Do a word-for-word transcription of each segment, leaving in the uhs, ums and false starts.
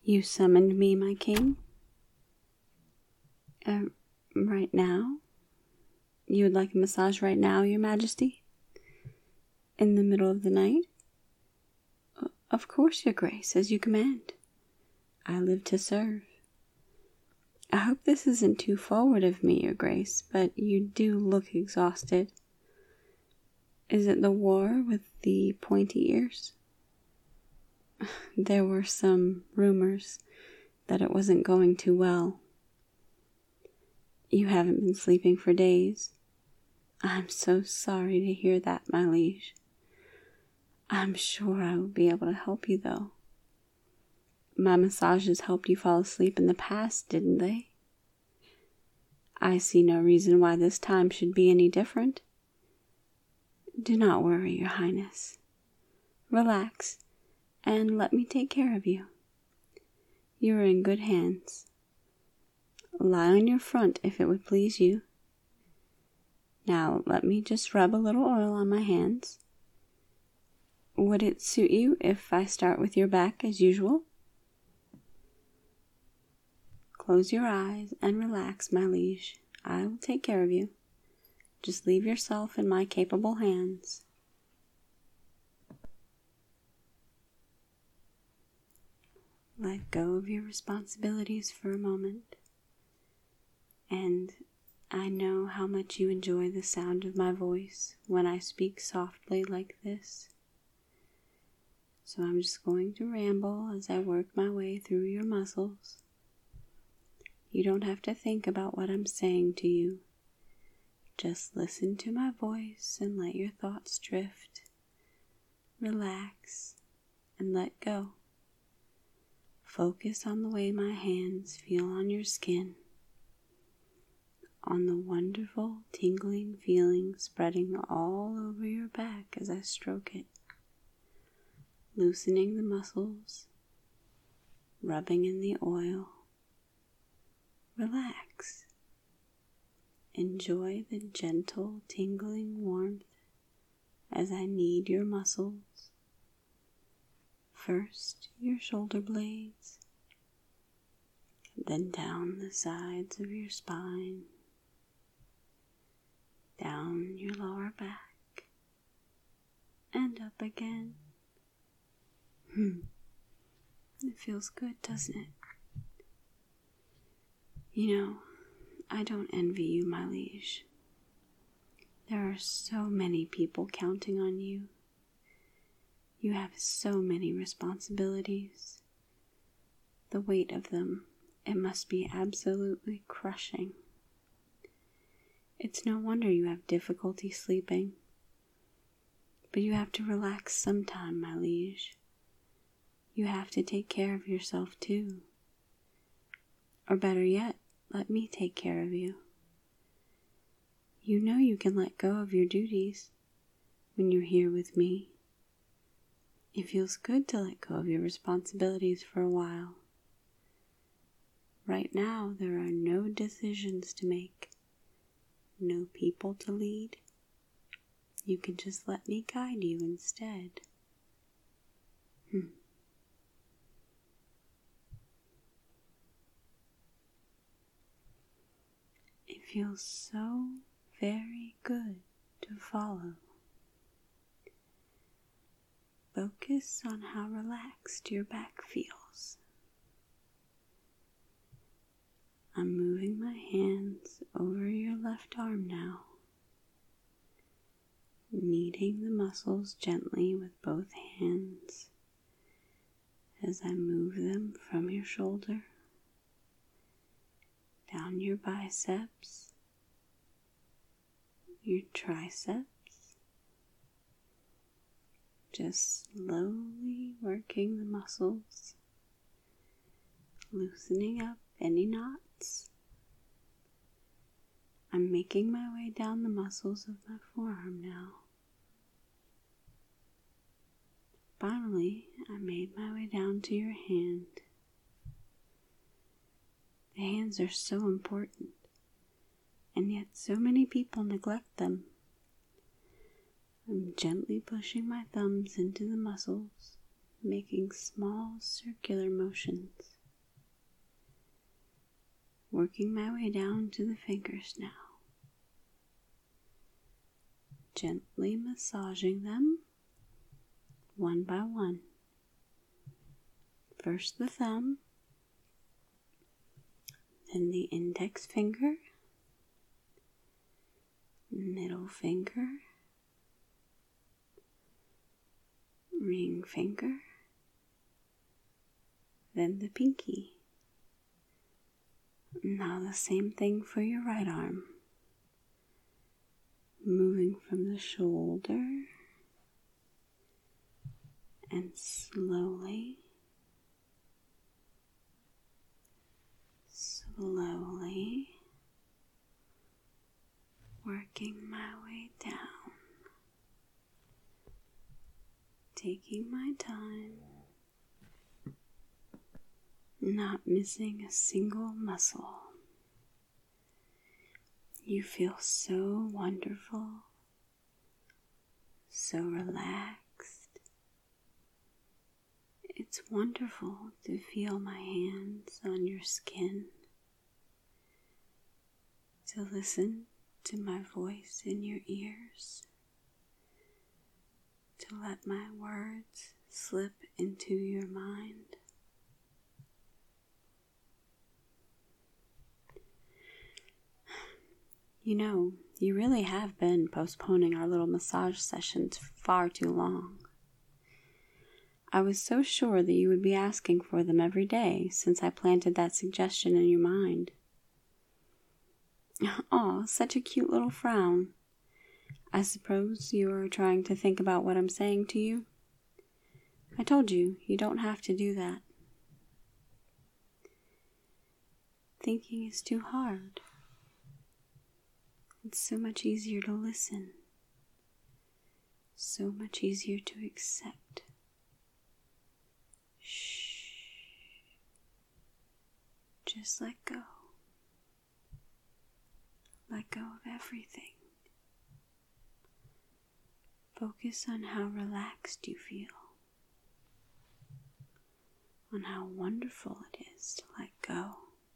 You summoned me, my king? Uh, right now? You would like a massage right now, your majesty? In the middle of the night? Of course, your grace, as you command. I live to serve. I hope this isn't too forward of me, your grace, but you do look exhausted. Is it the war with the pointy ears? There were some rumors that it wasn't going too well. You haven't been sleeping for days. I'm so sorry to hear that, my liege. I'm sure I will be able to help you, though. My massages helped you fall asleep in the past, didn't they? I see no reason why this time should be any different. Do not worry, your highness. Relax, and let me take care of you. You are in good hands. Lie on your front if it would please you. Now let me just rub a little oil on my hands. Would it suit you if I start with your back as usual? Close your eyes and relax, my liege. I will take care of you. Just leave yourself in my capable hands. Let go of your responsibilities for a moment. And I know how much you enjoy the sound of my voice when I speak softly like this. So I'm just going to ramble as I work my way through your muscles. You don't have to think about what I'm saying to you. Just listen to my voice and let your thoughts drift. Relax and let go. Focus on the way my hands feel on your skin, on the wonderful tingling feeling spreading all over your back as I stroke it, loosening the muscles, rubbing in the oil. Relax. Enjoy the gentle tingling warmth as I knead your muscles. First your shoulder blades, then down the sides of your spine, down your lower back, and up again. Hmm, it feels good, doesn't it? You know, I don't envy you, my liege. There are so many people counting on you. You have so many responsibilities. The weight of them, it must be absolutely crushing. It's no wonder you have difficulty sleeping. But you have to relax sometime, my liege. You have to take care of yourself too. Or better yet, let me take care of you. You know you can let go of your duties when you're here with me. It feels good to let go of your responsibilities for a while. Right now, there are no decisions to make, no people to lead. You can just let me guide you instead. Hmm. It feels so very good to follow. Focus on how relaxed your back feels. I'm moving my hands over your left arm now, kneading the muscles gently with both hands as I move them from your shoulder, down your biceps, your triceps, just slowly working the muscles, loosening up any knots. I'm making my way down the muscles of my forearm now. Finally, I made my way down to your hand. The hands are so important, and yet so many people neglect them. I'm gently pushing my thumbs into the muscles, making small circular motions. Working my way down to the fingers now. Gently massaging them one by one. First the thumb, then the index finger, middle finger, ring finger, then the pinky. Now the same thing for your right arm. Moving from the shoulder and slowly, slowly working my way down, taking my time, not missing a single muscle. You feel so wonderful, so relaxed. It's wonderful to feel my hands on your skin, to listen to my voice in your ears, to let my words slip into your mind. You know, you really have been postponing our little massage sessions far too long. I was so sure that you would be asking for them every day since I planted that suggestion in your mind. Aw, such a cute little frown. I suppose you are trying to think about what I'm saying to you? I told you, you don't have to do that. Thinking is too hard. It's so much easier to listen, so much easier to accept. Shh. Just let go. Let go of everything. Focus on how relaxed you feel, on how wonderful it is to let go.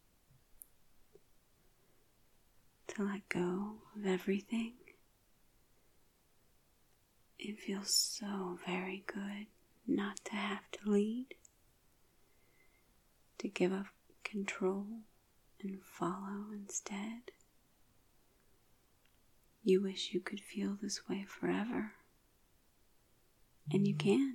To let go of everything. It feels so very good not to have to lead, to give up control and follow instead. You wish you could feel this way forever, and you can.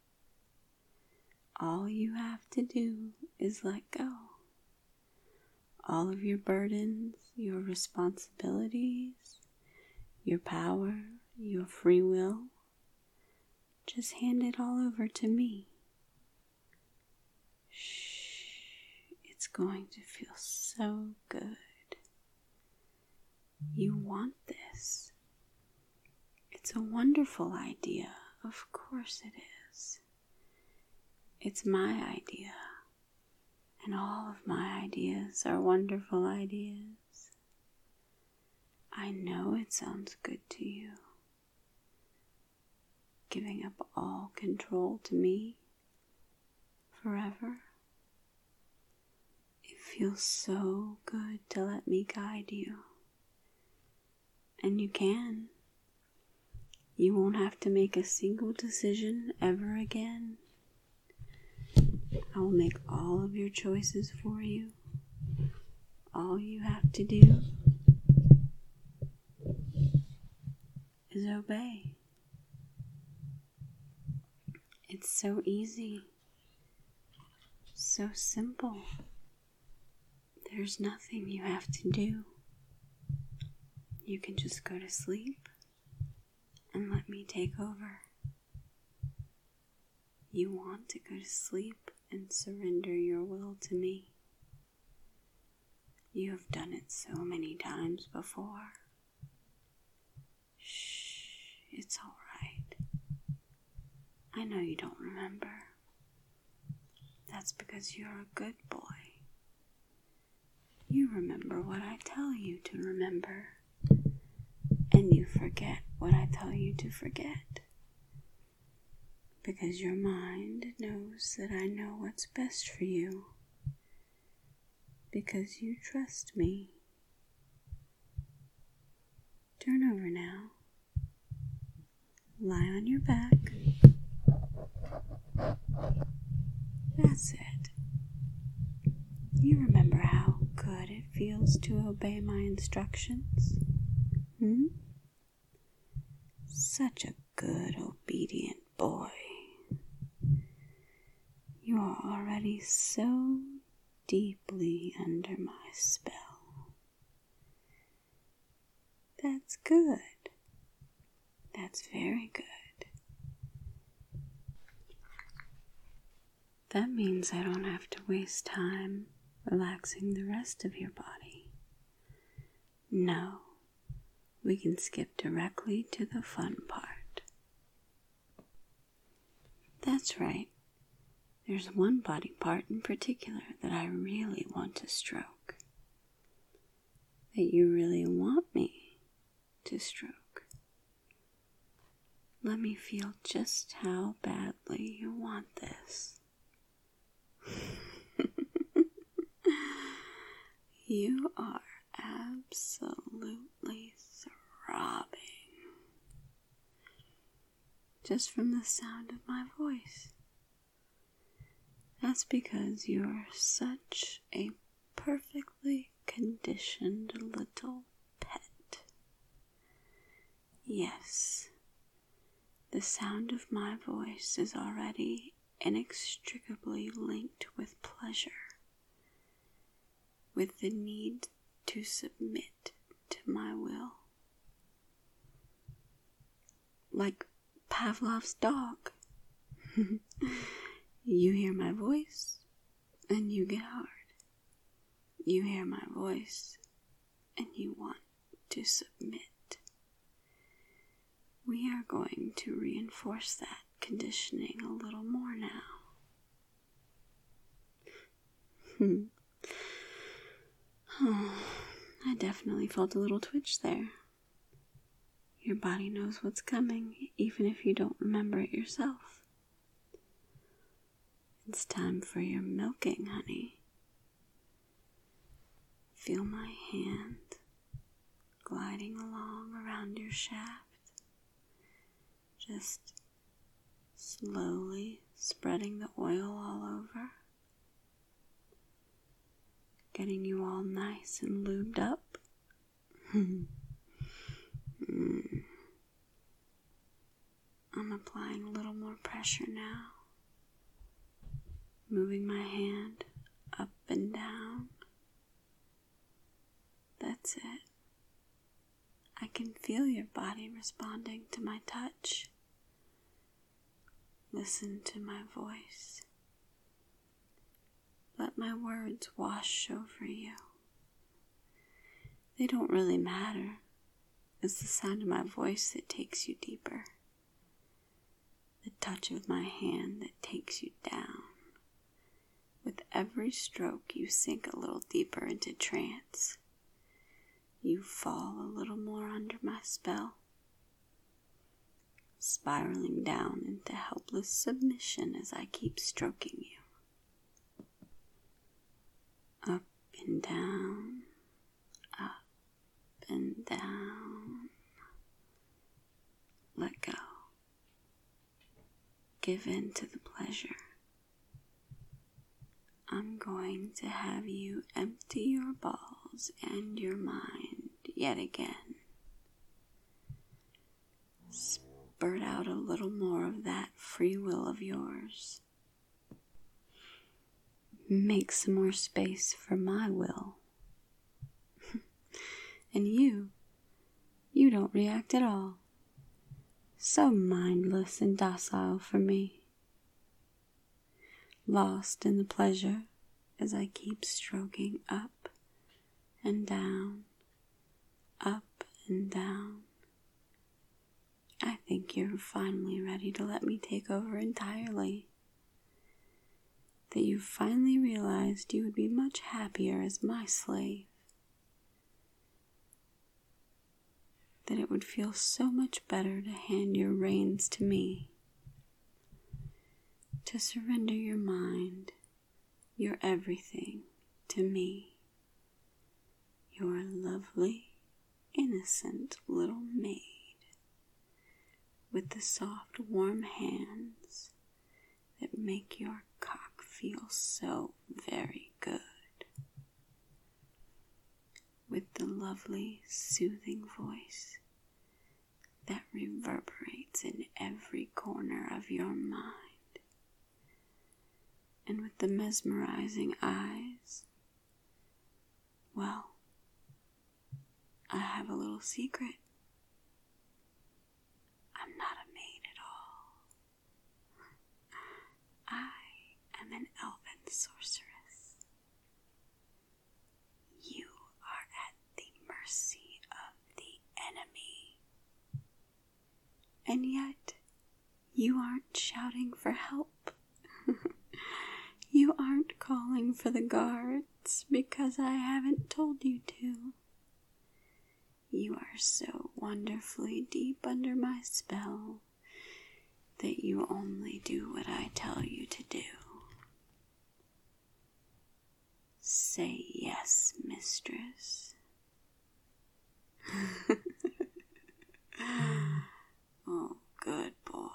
All you have to do is let go. All of your burdens, your responsibilities, your power, your free will, just hand it all over to me. Shh, it's going to feel so good. You want this. It's a wonderful idea, of course it is. It's my idea. And all of my ideas are wonderful ideas. I know it sounds good to you. Giving up all control to me forever. It feels so good to let me guide you. And you can. You won't have to make a single decision ever again. I will make all of your choices for you. All you have to do is obey. It's so easy, so simple. There's nothing you have to do. You can just go to sleep and let me take over. You want to go to sleep and surrender your will to me. You have done it so many times before. Shh, it's all right. I know you don't remember. That's because you're a good boy. You remember what I tell you to remember, and you forget what I tell you to forget. Because your mind knows that I know what's best for you. because you trust me. Turn over now. Lie on your back. That's it. You remember how good it feels to obey my instructions? Hmm? Such a good, obedient boy. You are already so deeply under my spell. That's good. That's very good. That means I don't have to waste time relaxing the rest of your body. No, we can skip directly to the fun part. That's right. There's one body part in particular that I really want to stroke. That you really want me to stroke. Let me feel just how badly you want this. You are absolutely throbbing. Just from the sound of my voice. That's because you're such a perfectly conditioned little pet. Yes, the sound of my voice is already inextricably linked with pleasure, with the need to submit to my will. Like Pavlov's dog. You hear my voice, and you get hard. You hear my voice, and you want to submit. We are going to reinforce that conditioning a little more now. Hmm. Oh, I definitely felt a little twitch there. Your body knows what's coming, even if you don't remember it yourself. It's time for your milking, honey. Feel my hand gliding along around your shaft, just slowly spreading the oil all over, getting you all nice and lubed up. mm. I'm applying a little more pressure now. Moving my hand up and down. That's it. I can feel your body responding to my touch. Listen to my voice. Let my words wash over you. They don't really matter. It's the sound of my voice that takes you deeper. The touch of my hand that takes you down. With every stroke, you sink a little deeper into trance. You fall a little more under my spell, spiraling down into helpless submission as I keep stroking you. Up and down, up and down. Let go. Give in to the pleasure. I'm going to have you empty your balls and your mind yet again. Spurt out a little more of that free will of yours. Make some more space for my will. And you, you don't react at all. So mindless and docile for me. Lost in the pleasure as I keep stroking up and down, up and down. I think you're finally ready to let me take over entirely. That you've finally realized you would be much happier as my slave. That it would feel so much better to hand your reins to me. To surrender your mind, your everything, to me. your lovely, innocent little maid with the soft, warm hands that make your cock feel so very good, with the lovely, soothing voice that reverberates in every corner of your mind, and with the mesmerizing eyes. Well, I have a little secret. I'm not a maid at all. I am an elven sorceress. You are at the mercy of the enemy. And yet, you aren't shouting for help. You aren't calling for the guards because I haven't told you to. You are so wonderfully deep under my spell that you only do what I tell you to do. Say yes, mistress. Oh, good boy.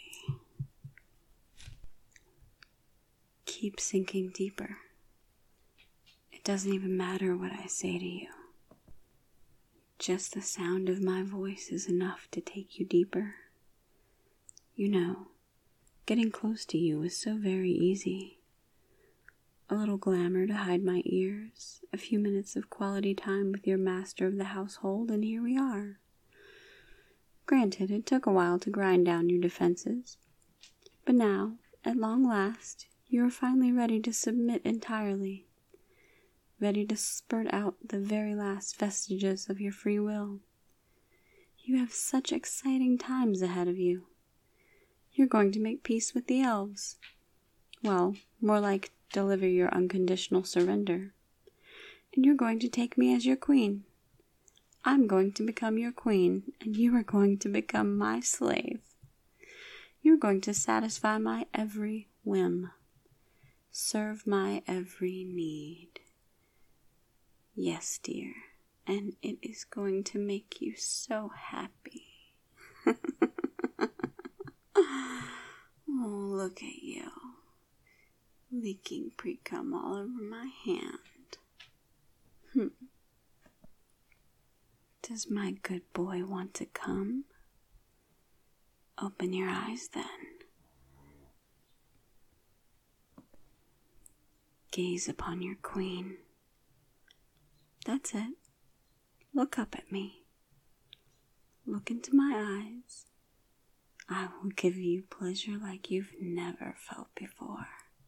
Keep sinking deeper. It doesn't even matter what I say to you. Just the sound of my voice is enough to take you deeper. You know, getting close to you is so very easy. A little glamour to hide my ears, a few minutes of quality time with your master of the household, and here we are. Granted, it took a while to grind down your defenses, but now, at long last, you are finally ready to submit entirely, ready to spurt out the very last vestiges of your free will. You have such exciting times ahead of you. You're going to make peace with the elves. Well, more like deliver your unconditional surrender. And you're going to take me as your queen. I'm going to become your queen, and you are going to become my slave. You're going to satisfy my every whim, serve my every need. Yes, dear, and it is going to make you so happy. Oh, look at you, leaking pre-cum all over my hand. Hmm. Does my good boy want to come? Open your eyes then. Gaze upon your queen. That's it. Look up at me. Look into my eyes. I will give you pleasure like you've never felt before.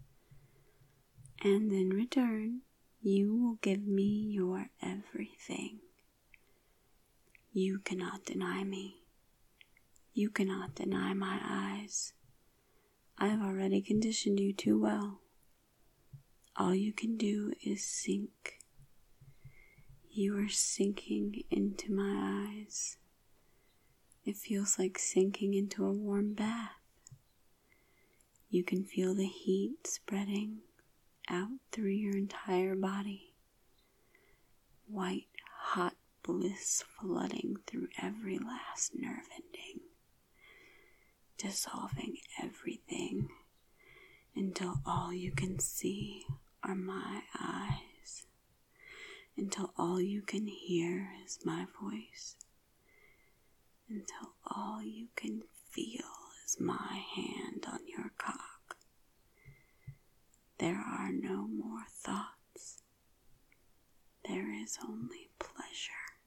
And in return, you will give me your everything. You cannot deny me. You cannot deny my eyes. I have already conditioned you too well. All you can do is sink. You are sinking into my eyes. It feels like sinking into a warm bath. You can feel the heat spreading out through your entire body. White, hot bliss flooding through every last nerve ending, dissolving everything until all you can see are my eyes, until all you can hear is my voice, until all you can feel is my hand on your cock. There are no more thoughts. There is only pleasure.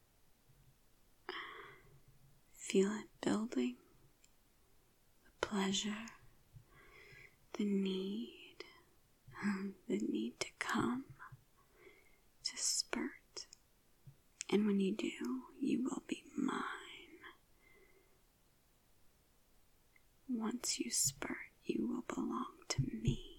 Feel it building, the pleasure, the need, the need to come, to spurt. And when you do, you will be mine. Once you spurt, you will belong to me.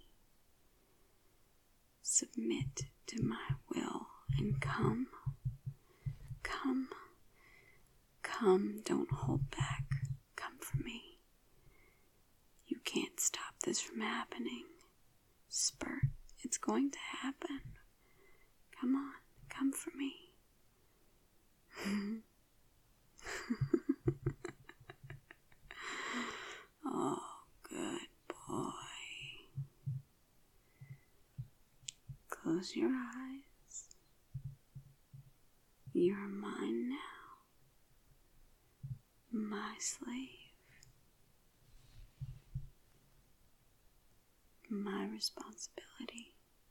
Submit to my will and come, come, come, don't hold back, come for me. You can't stop this from happening. Spurt, it's going to happen. Come on, come for me. Oh, good boy. Close your eyes. You're mine now. My slave. My responsibility.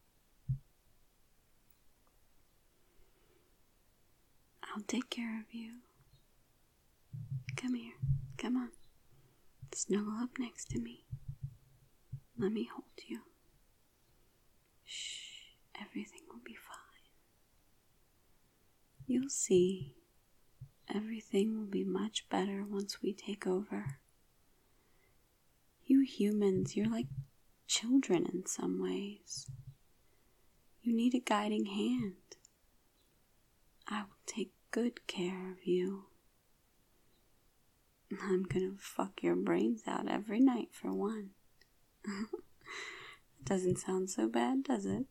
I'll take care of you. Come here. Come on. Snuggle up next to me. Let me hold you. Shh. Everything will be fine. You'll see. Everything will be much better once we take over. You humans, you're like children in some ways. You need a guiding hand. I will take good care of you. I'm gonna fuck your brains out every night for one. Doesn't sound so bad, does it?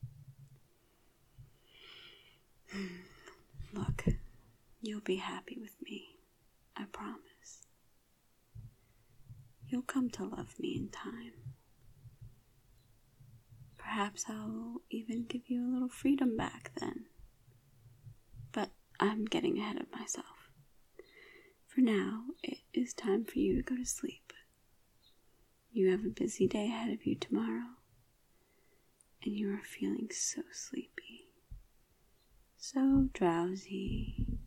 Look, you'll be happy with me. I promise. You'll come to love me in time. Perhaps I'll even give you a little freedom back then. But I'm getting ahead of myself. For now, it is time for you to go to sleep. You have a busy day ahead of you tomorrow, and you are feeling so sleepy, so drowsy.